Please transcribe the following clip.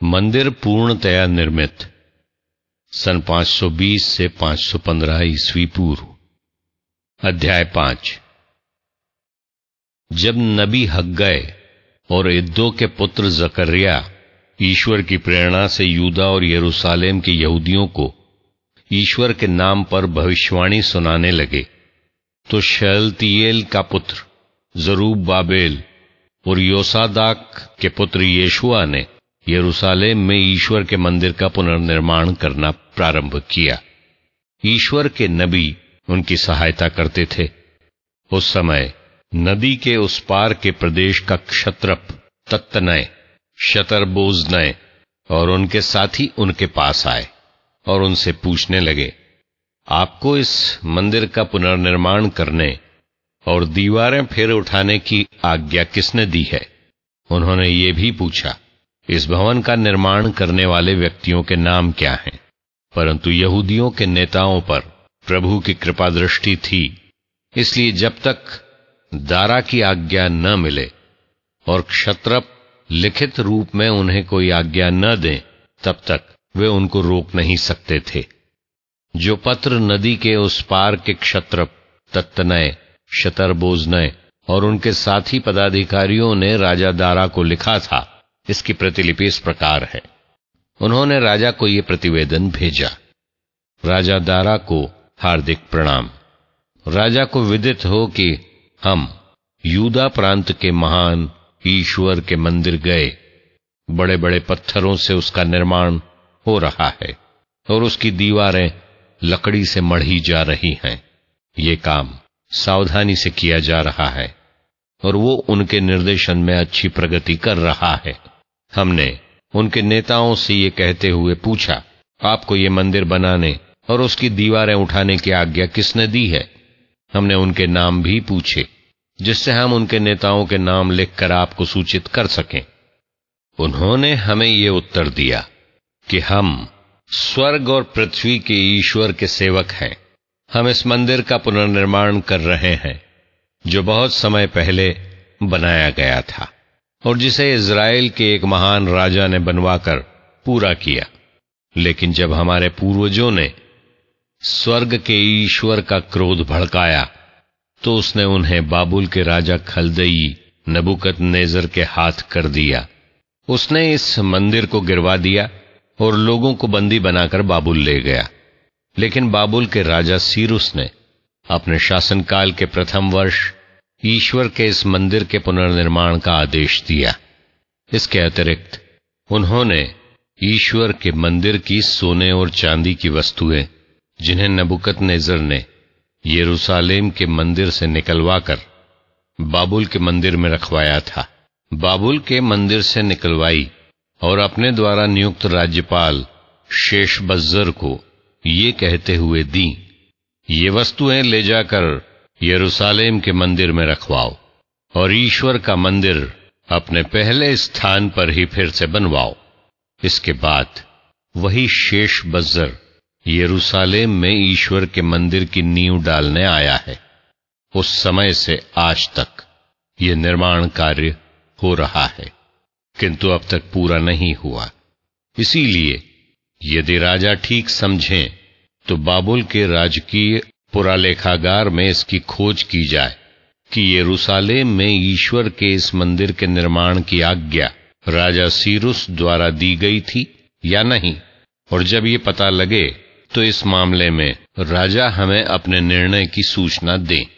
मंदिर पूर्णतया निर्मित सन 520 से 515 ईस्वी पूर्व। अध्याय 5। जब नबी हग्गै और इद्दो के पुत्र जकरिया ईश्वर की प्रेरणा से यूदा और यरूशलेम के यहूदियों को ईश्वर के नाम पर भविष्यवाणी सुनाने लगे, तो शयल्तीएल का पुत्र जरूब्बाबेल और योसादाक के पुत्र यीशुआ ने यरूशलेम में ईश्वर के मंदिर का पुनर्निर्माण करना प्रारंभ किया। ईश्वर के नबी उनकी सहायता करते थे। उस समय नदी के उस पार के प्रदेश का क्षत्रप तत्तनय, शतरबोजनय और उनके साथी उनके पास आए और उनसे पूछने लगे, आपको इस मंदिर का पुनर्निर्माण करने और दीवारें फिर उठाने की आज्ञा किसने दी है? उन्होंने ये भी पूछा, इस भवन का निर्माण करने वाले व्यक्तियों के नाम क्या हैं? परंतु यहूदियों के नेताओं पर प्रभु की कृपा दृष्टि थी, इसलिए जब तक दारा की आज्ञा न मिले और क्षत्रप लिखित रूप में उन्हें कोई आज्ञा न दें, तब तक वे उनको रोक नहीं सकते थे। जो पत्र नदी के उस पार के क्षत्रप तत्तनय, शतरबोजनय और उनके साथी पदाधिकारियों ने राजा दारा को लिखा था, इसकी प्रतिलिपि इस प्रकार है। उन्होंने राजा को ये प्रतिवेदन भेजा, राजा दारा को हार्दिक प्रणाम। राजा को विदित हो कि हम यूदा प्रांत के महान ईश्वर के मंदिर गए, बड़े बड़े पत्थरों से उसका निर्माण हो रहा है और उसकी दीवारें लकड़ी से मढ़ी जा रही हैं। ये काम सावधानी से किया जा रहा है और वो उनके निर्देशन में अच्छी प्रगति कर रहा है। हमने उनके नेताओं से ये कहते हुए पूछा, आपको ये मंदिर बनाने और उसकी दीवारें उठाने की आज्ञा किसने दी है? हमने उनके नाम भी पूछे, जिससे हम उनके नेताओं के नाम लिखकर आपको सूचित कर सकें। उन्होंने हमें ये उत्तर दिया कि हम स्वर्ग और पृथ्वी के ईश्वर के सेवक हैं। हम इस मंदिर का पुनर्निर्माण कर रहे हैं, जो बहुत समय पहले बनाया गया था और जिसे इज़राइल के एक महान राजा ने बनवाकर पूरा किया। लेकिन जब हमारे पूर्वजों ने स्वर्ग के ईश्वर का क्रोध भड़काया, तो उसने उन्हें बाबुल के राजा खलदई नबूकदनेस्सर के हाथ कर दिया। उसने इस मंदिर को गिरवा दिया और लोगों को बंदी बनाकर बाबुल ले गया। लेकिन बाबुल के राजा सीरुस ने अपने शासनकाल के प्रथम वर्ष ईश्वर के इस मंदिर के पुनर्निर्माण का आदेश दिया। इसके अतिरिक्त उन्होंने ईश्वर के मंदिर की सोने और चांदी की वस्तुएं, जिन्हें नबूकदनेस्सर ने यरूशलेम के मंदिर से निकलवाकर बाबुल के मंदिर में रखवाया था, बाबुल के मंदिर से निकलवाई और अपने द्वारा नियुक्त राज्यपाल शेशबज्जर को ये कहते हुए दी, ये वस्तुएं ले जाकर यरूशलेम के मंदिर में रखवाओ और ईश्वर का मंदिर अपने पहले स्थान पर ही फिर से बनवाओ। इसके बाद वही शेशबज्जर यरूशलेम में ईश्वर के मंदिर की नींव डालने आया है। उस समय से आज तक ये निर्माण कार्य हो रहा है, किंतु अब तक पूरा नहीं हुआ। इसीलिए यदि राजा ठीक समझें तो बाबुल के राजकीय पुरालेखागार में इसकी खोज की जाए कि यरूशलेम में ईश्वर के इस मंदिर के निर्माण की आज्ञा राजा सीरुस द्वारा दी गई थी या नहीं, और जब ये पता लगे तो इस मामले में राजा हमें अपने निर्णय की सूचना दें।